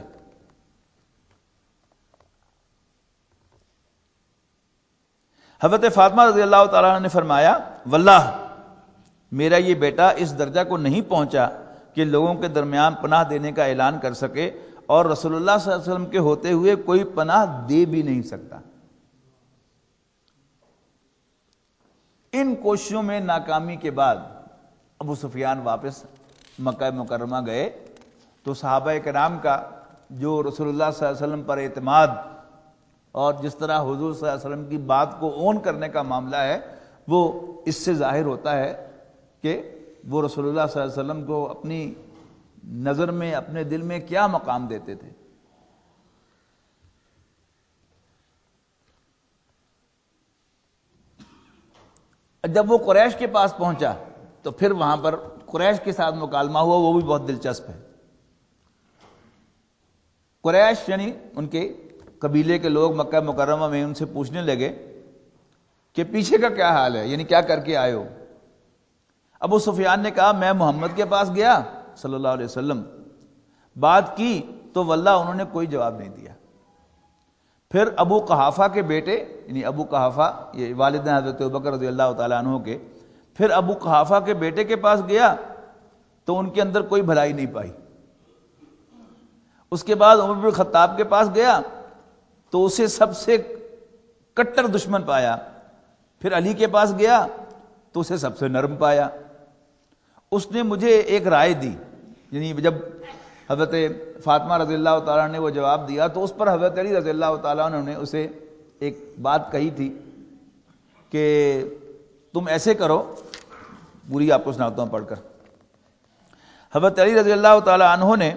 حضرت فاطمہ رضی اللہ تعالیٰ عنہ نے فرمایا، واللہ میرا یہ بیٹا اس درجہ کو نہیں پہنچا کہ لوگوں کے درمیان پناہ دینے کا اعلان کر سکے، اور رسول اللہ صلی اللہ علیہ وسلم کے ہوتے ہوئے کوئی پناہ دے بھی نہیں سکتا۔ ان کوششوں میں ناکامی کے بعد ابو سفیان واپس مکہ مکرمہ گئے تو صحابہ کرام کا جو رسول اللہ صلی اللہ علیہ وسلم پر اعتماد اور جس طرح حضور صلی اللہ علیہ وسلم کی بات کو اون کرنے کا معاملہ ہے، وہ اس سے ظاہر ہوتا ہے کہ وہ رسول اللہ صلی اللہ علیہ وسلم کو اپنی نظر میں، اپنے دل میں کیا مقام دیتے تھے۔ جب وہ قریش کے پاس پہنچا تو پھر وہاں پر قریش کے ساتھ مکالمہ ہوا، وہ بھی بہت دلچسپ ہے۔ قریش یعنی ان کے قبیلے کے لوگ مکہ مکرمہ میں ان سے پوچھنے لگے کہ پیچھے کا کیا حال ہے، یعنی کیا کر کے آئے ہو؟ ابو سفیان نے کہا، میں محمد کے پاس گیا صلی اللہ علیہ وسلم، بات کی تو واللہ انہوں نے کوئی جواب نہیں دیا۔ پھر ابو قحافہ کے بیٹے، یعنی ابو قحافہ یہ والد ہیں حضرت ابوبکر رضی اللہ تعالیٰ عنہ کے، پھر ابو قحافہ کے بیٹے کے پاس گیا تو ان کے اندر کوئی بھلائی نہیں پائی۔ اس کے بعد عمر بن الخطاب کے پاس گیا تو اسے سب سے کٹر دشمن پایا۔ پھر علی کے پاس گیا تو اسے سب سے نرم پایا۔ اس نے مجھے ایک رائے دی، یعنی جب حضرت فاطمہ رضی اللہ تعالیٰ نے وہ جواب دیا تو اس پر حضرت علی رضی اللہ تعالیٰ عنہ نے اسے ایک بات کہی تھی کہ تم ایسے کرو، پوری آپ کو سناتا ہوں پڑھ کر۔ حضرت علی رضی اللہ تعالیٰ عنہ نے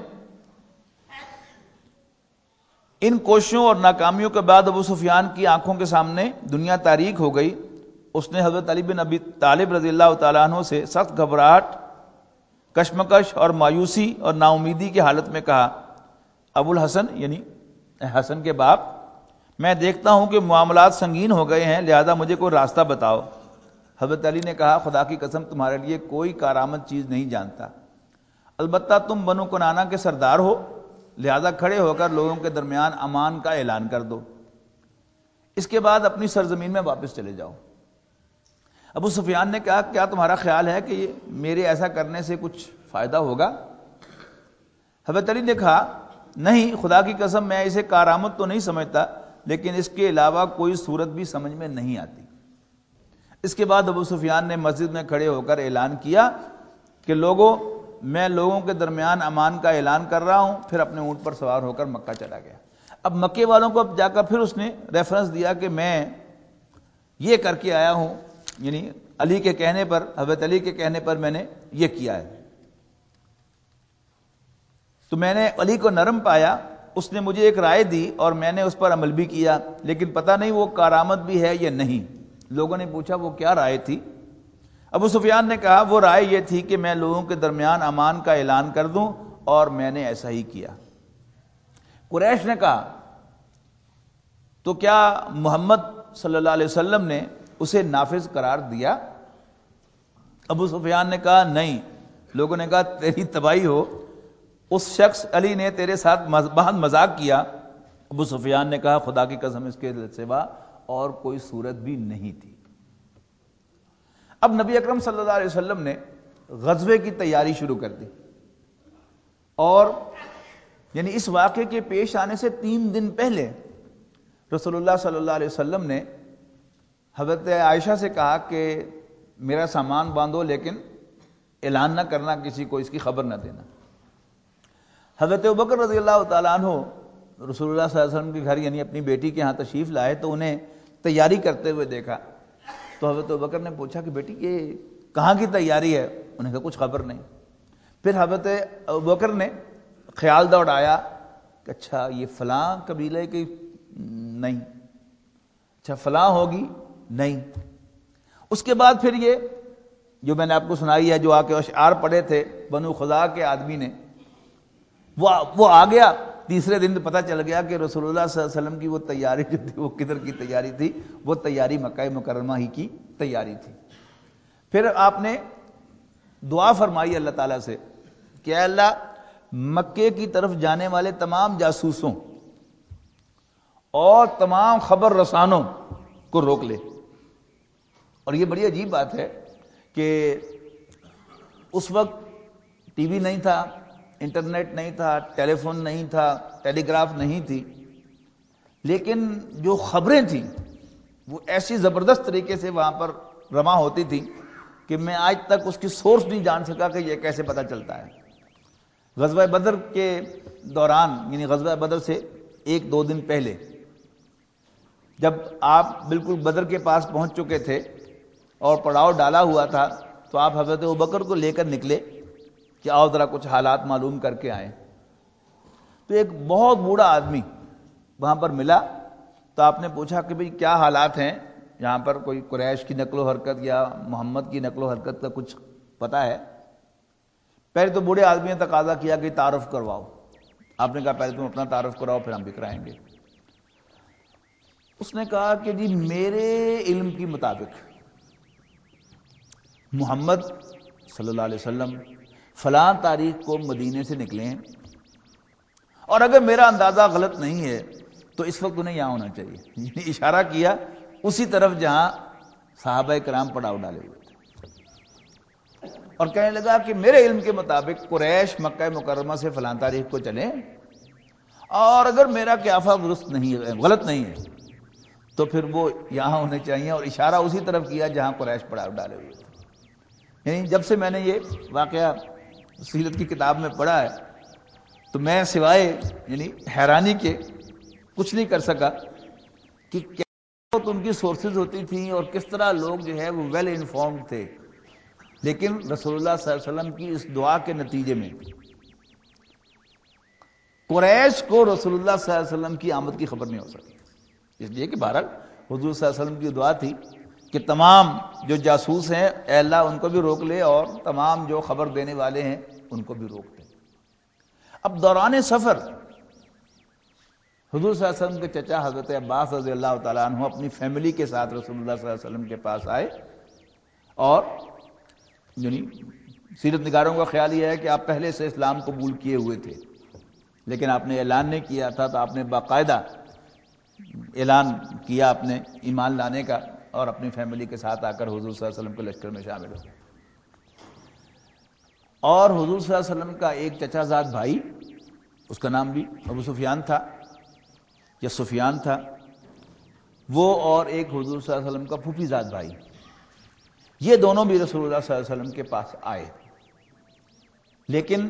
ان کوششوں اور ناکامیوں کے بعد ابو سفیان کی آنکھوں کے سامنے دنیا تاریک ہو گئی۔ اس نے حضرت علی بن ابی طالب رضی اللہ تعالیٰ عنہ سے سخت گھبراہٹ، کشمکش اور مایوسی اور نا امیدی کی حالت میں کہا، ابو الحسن یعنی حسن کے باپ، میں دیکھتا ہوں کہ معاملات سنگین ہو گئے ہیں، لہذا مجھے کوئی راستہ بتاؤ۔ حضرت علی نے کہا، خدا کی قسم تمہارے لیے کوئی کارآمد چیز نہیں جانتا، البتہ تم بنو کنانہ کے سردار ہو، لہذا کھڑے ہو کر لوگوں کے درمیان امان کا اعلان کر دو، اس کے بعد اپنی سرزمین میں واپس چلے جاؤ۔ ابو سفیان نے کہا، کیا تمہارا خیال ہے کہ میرے ایسا کرنے سے کچھ فائدہ ہوگا؟ حضرت علی نے کہا، نہیں، خدا کی قسم میں اسے کارآمد تو نہیں سمجھتا، لیکن اس کے علاوہ کوئی صورت بھی سمجھ میں نہیں آتی۔ اس کے بعد ابو سفیان نے مسجد میں کھڑے ہو کر اعلان کیا کہ لوگوں، میں لوگوں کے درمیان امان کا اعلان کر رہا ہوں، پھر اپنے اونٹ پر سوار ہو کر مکہ چلا گیا۔ اب مکے والوں کو اب جا کر پھر اس نے ریفرنس دیا کہ میں یہ کر کے آیا ہوں، یعنی علی کے کہنے پر، حضرت علی کے کہنے پر میں نے یہ کیا ہے، تو میں نے علی کو نرم پایا، اس نے مجھے ایک رائے دی اور میں نے اس پر عمل بھی کیا، لیکن پتہ نہیں وہ کارآمد بھی ہے یا نہیں۔ لوگوں نے پوچھا وہ کیا رائے تھی؟ ابو سفیان نے کہا وہ رائے یہ تھی کہ میں لوگوں کے درمیان امان کا اعلان کر دوں، اور میں نے ایسا ہی کیا۔ قریش نے کہا تو کیا محمد صلی اللہ علیہ وسلم نے اسے نافذ قرار دیا؟ ابو سفیان نے کہا نہیں۔ لوگوں نے کہا تیری تباہی ہو، اس شخص علی نے تیرے ساتھ بہت مذاق کیا۔ ابو سفیان نے کہا خدا کی قسم اس کے سوا اور کوئی صورت بھی نہیں تھی۔ اب نبی اکرم صلی اللہ علیہ وسلم نے غزوے کی تیاری شروع کر دی، اور یعنی اس واقعے کے پیش آنے سے 3 دن پہلے رسول اللہ صلی اللہ علیہ وسلم نے حضرت عائشہ سے کہا کہ میرا سامان باندھو، لیکن اعلان نہ کرنا کسی کو، اس کی خبر نہ دینا۔ حضرت ابوبکر رضی اللہ تعالیٰ عنہ رسول اللہ صلی اللہ علیہ وسلم کے گھر یعنی اپنی بیٹی کے ہاں تشریف لائے تو انہیں تیاری کرتے ہوئے دیکھا، تو حضرت ابوبکر نے پوچھا کہ بیٹی یہ کہاں کی تیاری ہے؟ انہیں کہا کچھ خبر نہیں۔ پھر حضرت ابوبکر نے خیال دوڑایا کہ اچھا یہ فلاں قبیلے کی نہیں، اچھا فلاں ہوگی نہیں۔ اس کے بعد پھر یہ جو میں نے آپ کو سنائی ہے، جو آ کے اشعار پڑھے تھے بنو خزاعہ کے آدمی نے، وہ آ گیا۔ تیسرے دن پتہ چل گیا کہ رسول اللہ صلی اللہ علیہ وسلم کی وہ تیاری جو تھی وہ کدھر کی تیاری تھی، وہ تیاری مکہ مکرمہ ہی کی تیاری تھی۔ پھر آپ نے دعا فرمائی اللہ تعالیٰ سے کہ اے اللہ مکے کی طرف جانے والے تمام جاسوسوں اور تمام خبر رسانوں کو روک لے۔ اور یہ بڑی عجیب بات ہے کہ اس وقت ٹی وی نہیں تھا، انٹرنیٹ نہیں تھا، ٹیلی فون نہیں تھا، ٹیلی گراف نہیں تھی، لیکن جو خبریں تھیں وہ ایسی زبردست طریقے سے وہاں پر رواں ہوتی تھی کہ میں آج تک اس کی سورس نہیں جان سکا کہ یہ کیسے پتہ چلتا ہے۔ غزوہ بدر کے دوران یعنی غزوہ بدر سے 1-2 دن پہلے جب آپ بالکل بدر کے پاس پہنچ چکے تھے اور پڑاؤ ڈالا ہوا تھا، تو آپ حضرت ابوبکر کو لے کر نکلے کہ آؤ ذرا کچھ حالات معلوم کر کے آئیں۔ تو ایک بہت بوڑھا آدمی وہاں پر ملا، تو آپ نے پوچھا کہ بھئی کیا حالات ہیں یہاں پر، کوئی قریش کی نقل و حرکت یا محمد کی نقل و حرکت کا کچھ پتہ ہے؟ پہلے تو بوڑھے آدمی نے تقاضا کیا کہ تعارف کرواؤ۔ آپ نے کہا پہلے تم اپنا تعارف کراؤ پھر ہم بھی کرائیں گے۔ اس نے کہا کہ جی میرے علم کے مطابق محمد صلی اللہ علیہ وسلم فلاں تاریخ کو مدینے سے نکلے ہیں، اور اگر میرا اندازہ غلط نہیں ہے تو اس وقت انہیں یہاں ہونا چاہیے، یعنی اشارہ کیا اسی طرف جہاں صحابہ کرام پڑاؤ ڈالے ہوئے تھے، اور کہنے لگا کہ میرے علم کے مطابق قریش مکہ مکرمہ سے فلاں تاریخ کو چلیں، اور اگر میرا قیافہ درست نہیں ہے، غلط نہیں ہے، تو پھر وہ یہاں ہونے چاہیے، اور اشارہ اسی طرف کیا جہاں قریش پڑاؤ ڈالے ہوئے تھے۔ یعنی جب سے میں نے یہ واقعہ سیرت کی کتاب میں پڑھا ہے تو میں سوائے یعنی حیرانی کے کچھ نہیں کر سکا کہ کیا ان کی سورسز ہوتی تھیں اور کس طرح لوگ جو ہے وہ ویل انفارمڈ تھے، لیکن رسول اللہ صلی اللہ علیہ وسلم کی اس دعا کے نتیجے میں قریش کو رسول اللہ صلی اللہ علیہ وسلم کی آمد کی خبر نہیں ہو سکی، اس لیے کہ بہرحال حضور صلی اللہ علیہ وسلم کی دعا تھی کہ تمام جو جاسوس ہیں اے اللہ ان کو بھی روک لے، اور تمام جو خبر دینے والے ہیں ان کو بھی روک لے۔ اب دوران سفر حضور صلی اللہ علیہ وسلم کے چچا حضرت عباس رضی اللہ تعالیٰ عنہ اپنی فیملی کے ساتھ رسول اللہ صلی اللہ علیہ وسلم کے پاس آئے، اور یعنی سیرت نگاروں کا خیال یہ ہے کہ آپ پہلے سے اسلام قبول کیے ہوئے تھے، لیکن آپ نے اعلان نہیں کیا تھا، تو آپ نے باقاعدہ اعلان کیا اپنے ایمان لانے کا، اور اپنی فیملی کے ساتھ آ کر حضور صلی اللہ علیہ وسلم کے لشکر میں شامل ہو۔ اور حضور صلی اللہ علیہ وسلم کا ایک چچا زاد بھائی، اس کا نام بھی ابو سفیان تھا یا سفیان تھا، وہ اور ایک حضور صلی اللہ علیہ وسلم کا پھوپھی زاد بھائی، یہ دونوں بھی رسول اللہ صلی اللہ علیہ وسلم کے پاس آئے، لیکن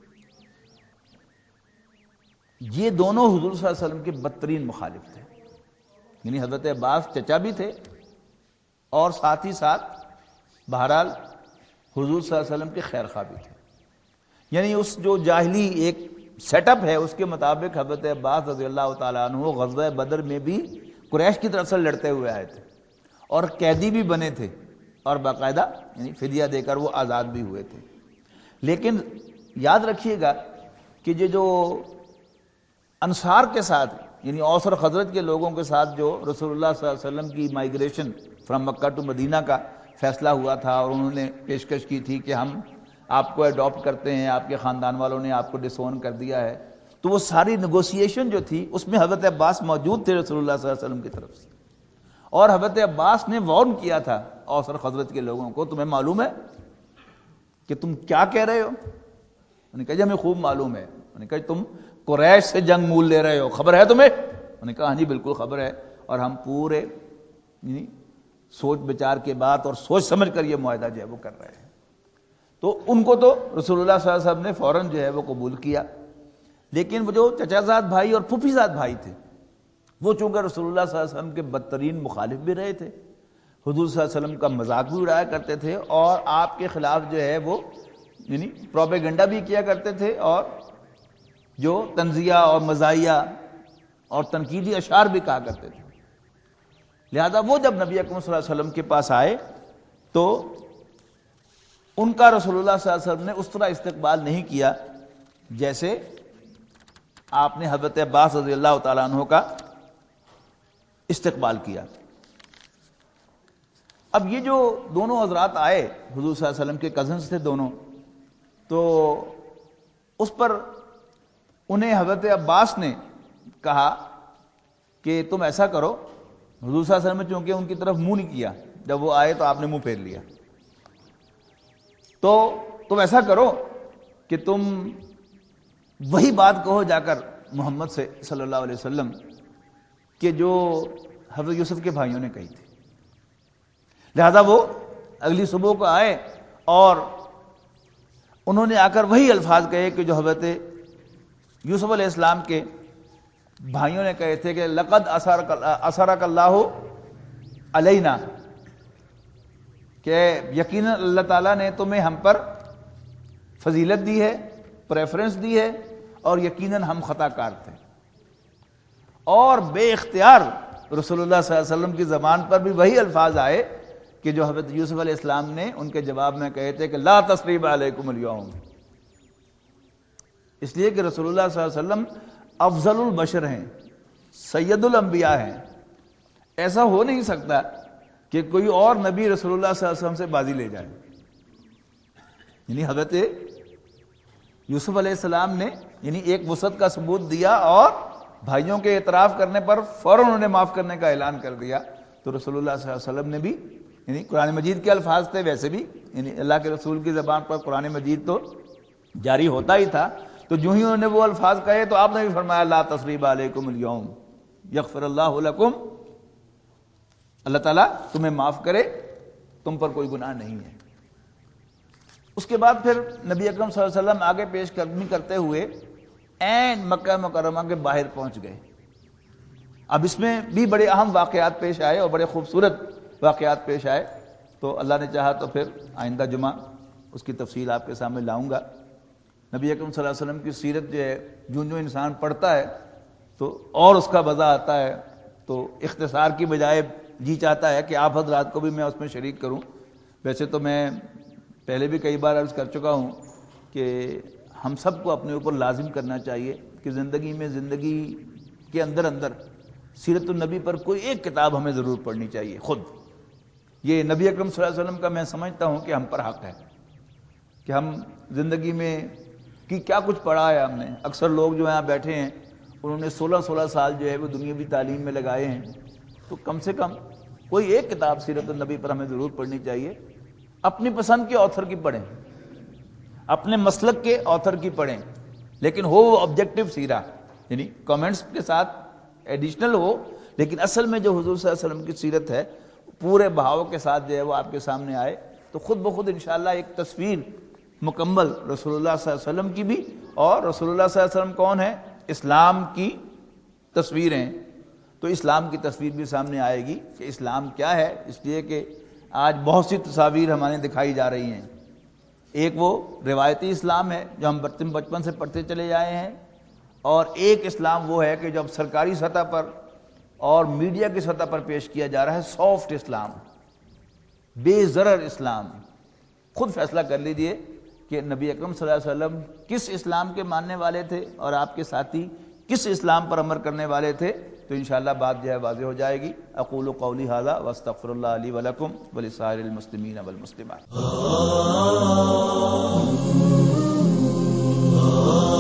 یہ دونوں حضور صلی اللہ علیہ وسلم کے بدترین مخالف تھے، یعنی حضرت عباس چچا بھی تھے اور ساتھ ہی ساتھ بہرحال حضور صلی اللہ علیہ وسلم کے خیر خواہ بھی تھے. یعنی اس جو جاہلی ایک سیٹ اپ ہے اس کے مطابق حضرت عباس رضی اللہ تعالیٰ عنہ غزوہ بدر میں بھی قریش کی طرف سے لڑتے ہوئے آئے تھے اور قیدی بھی بنے تھے اور باقاعدہ یعنی فدیہ دے کر وہ آزاد بھی ہوئے تھے. لیکن یاد رکھیے گا کہ یہ جو انصار کے ساتھ یعنی اوس اور خزرج کے لوگوں کے ساتھ جو رسول اللہ صلی اللہ علیہ وسلم کی migration from Mecca to Medina کا فیصلہ ہوا تھا اور انہوں نے پیشکش کی تھی کہ ہم آپ کو اڈاپٹ کرتے ہیں، آپ کے خاندان والوں نے آپ کو ڈسون کر دیا ہے، تو وہ ساری نیگوسیشن جو تھی اس میں حضرت عباس موجود تھے رسول اللہ صلی اللہ علیہ وسلم کی طرف سے، اور حضرت عباس نے وارن کیا تھا اوس اور خزرج کے لوگوں کو، تمہیں معلوم ہے کہ تم کیا کہہ رہے ہو؟ انہوں نے کہا جی ہمیں خوب معلوم ہے. انہوں نے کہا تم قریش سے جنگ مول لے رہے ہو، خبر ہے تمہیں؟ انہوں نے کہا ہاں جی بالکل خبر ہے، اور ہم پورے یعنی سوچ بچار کے بعد اور سوچ سمجھ کر یہ معاہدہ جو ہے وہ کر رہے ہیں. تو ان کو تو رسول اللہ صلی اللہ علیہ وسلم نے فوراً جو ہے وہ قبول کیا، لیکن وہ جو چچا زاد بھائی اور پھوپھی زاد بھائی تھے وہ چونکہ رسول اللہ صلی اللہ علیہ وسلم کے بدترین مخالف بھی رہے تھے، حضور صلی اللہ علیہ وسلم کا مذاق بھی اڑایا کرتے تھے اور آپ کے خلاف جو ہے وہ یعنی پروپیگنڈا بھی کیا کرتے تھے اور جو تنزیہ اور مزاحیہ اور تنقیدی اشعار بھی کہا کرتے تھے. لہذا وہ جب نبی اکرم صلی اللہ علیہ وسلم کے پاس آئے تو ان کا رسول اللہ صلی اللہ علیہ وسلم نے اس طرح استقبال نہیں کیا جیسے آپ نے حضرت عباس رضی اللہ تعالیٰ عنہ کا استقبال کیا. اب یہ جو دونوں حضرات آئے حضور صلی اللہ علیہ وسلم کے کزنز تھے دونوں، تو اس پر انہیں حضرت عباس نے کہا کہ تم ایسا کرو، حضور صلی اللہ علیہ وسلم نے چونکہ ان کی طرف منہ نہیں کیا، جب وہ آئے تو آپ نے منہ پھیر لیا، تو تم ایسا کرو کہ تم وہی بات کہو جا کر محمد سے صلی اللہ علیہ وسلم کہ جو حضرت یوسف کے بھائیوں نے کہی تھی. لہذا وہ اگلی صبح کو آئے اور انہوں نے آ کر وہی الفاظ کہے کہ جو حضرت یوسف علیہ السلام کے بھائیوں نے کہے تھے کہ لقد اثرک اللہ علینا، کہ یقیناً اللہ تعالیٰ نے تمہیں ہم پر فضیلت دی ہے، پریفرنس دی ہے، اور یقیناً ہم خطا کار تھے. اور بے اختیار رسول اللہ صلی اللہ علیہ وسلم کی زبان پر بھی وہی الفاظ آئے کہ جو حضرت یوسف علیہ السلام نے ان کے جواب میں کہے تھے کہ لا تثریب علیکم اليوم، اس لیے کہ رسول اللہ صلی اللہ علیہ وسلم افضل البشر ہیں، سید الانبیاء ہیں. ایسا ہو نہیں سکتا کہ کوئی اور نبی رسول اللہ صلی اللہ علیہ وسلم سے بازی لے جائے. یعنی حضرت یوسف علیہ السلام نے یعنی ایک وسعت کا ثبوت دیا اور بھائیوں کے اعتراف کرنے پر فوراً انہوں نے معاف کرنے کا اعلان کر دیا. تو رسول اللہ صلی اللہ علیہ وسلم نے بھی یعنی قرآن مجید کے الفاظ تھے، ویسے بھی یعنی اللہ کے رسول کی زبان پر قرآن مجید تو جاری ہوتا ہی تھا، تو جو ہی انہوں نے وہ الفاظ کہے تو آپ نے بھی فرمایا لا تثریب علیکم اليوم یغفر اللہ لکم، اللہ تعالیٰ تمہیں معاف کرے، تم پر کوئی گناہ نہیں ہے. اس کے بعد پھر نبی اکرم صلی اللہ علیہ وسلم آگے پیش قدمی کرتے ہوئے عین مکہ مکرمہ کے باہر پہنچ گئے. اب اس میں بھی بڑے اہم واقعات پیش آئے اور بڑے خوبصورت واقعات پیش آئے، تو اللہ نے چاہا تو پھر آئندہ جمعہ اس کی تفصیل آپ کے سامنے لاؤں گا. نبی اکرم صلی اللہ علیہ وسلم کی سیرت جو ہے جو انسان پڑھتا ہے تو اور اس کا مزہ آتا ہے، تو اختصار کی بجائے جی چاہتا ہے کہ آپ حضرات کو بھی میں اس میں شریک کروں. ویسے تو میں پہلے بھی کئی بار عرض کر چکا ہوں کہ ہم سب کو اپنے اوپر لازم کرنا چاہیے کہ زندگی کے اندر سیرت النبی پر کوئی ایک کتاب ہمیں ضرور پڑھنی چاہیے. خود یہ نبی اکرم صلی اللہ علیہ وسلم کا میں سمجھتا ہوں کہ ہم پر حق ہے کہ ہم زندگی میں کی کیا کچھ پڑھا ہے ہم نے. اکثر لوگ جو یہاں بیٹھے ہیں انہوں نے 16 سال جو ہے وہ دنیاوی تعلیم میں لگائے ہیں، تو کم سے کم کوئی ایک کتاب سیرت النبی پر ہمیں ضرور پڑھنی چاہیے. اپنی پسند کے آتھر کی پڑھیں، اپنے مسلک کے آتھر کی پڑھیں، لیکن ہو وہ آبجیکٹو سیرہ، یعنی کامنٹس کے ساتھ ایڈیشنل ہو، لیکن اصل میں جو حضور صلی اللہ علیہ وسلم کی سیرت ہے پورے بہاؤ کے ساتھ جو ہے وہ آپ کے سامنے آئے تو خود بخود انشاءاللہ ایک تصویر مکمل رسول اللہ صلی اللہ علیہ وسلم کی بھی، اور رسول اللہ صلی اللہ علیہ وسلم کون ہے؟ اسلام کی تصویریں، تو اسلام کی تصویر بھی سامنے آئے گی کہ اسلام کیا ہے، اس لیے کہ آج بہت سی تصاویر ہمارے دکھائی جا رہی ہیں۔ ایک وہ روایتی اسلام ہے جو ہم بچپن سے پڑھتے چلے آئے ہیں، اور ایک اسلام وہ ہے کہ جو اب سرکاری سطح پر اور میڈیا کی سطح پر پیش کیا جا رہا ہے، سافٹ اسلام، بے ضرر اسلام۔ خود فیصلہ کر لیجئے کہ نبی اکرم صلی اللہ علیہ وسلم کس اسلام کے ماننے والے تھے اور آپ کے ساتھی کس اسلام پر عمل کرنے والے تھے، تو انشاءاللہ بات جو ہے واضح ہو جائے گی۔ اقول قولی ھذا واستغفر اللہ لی ولکم ولسائر المسلمین والمسلمات۔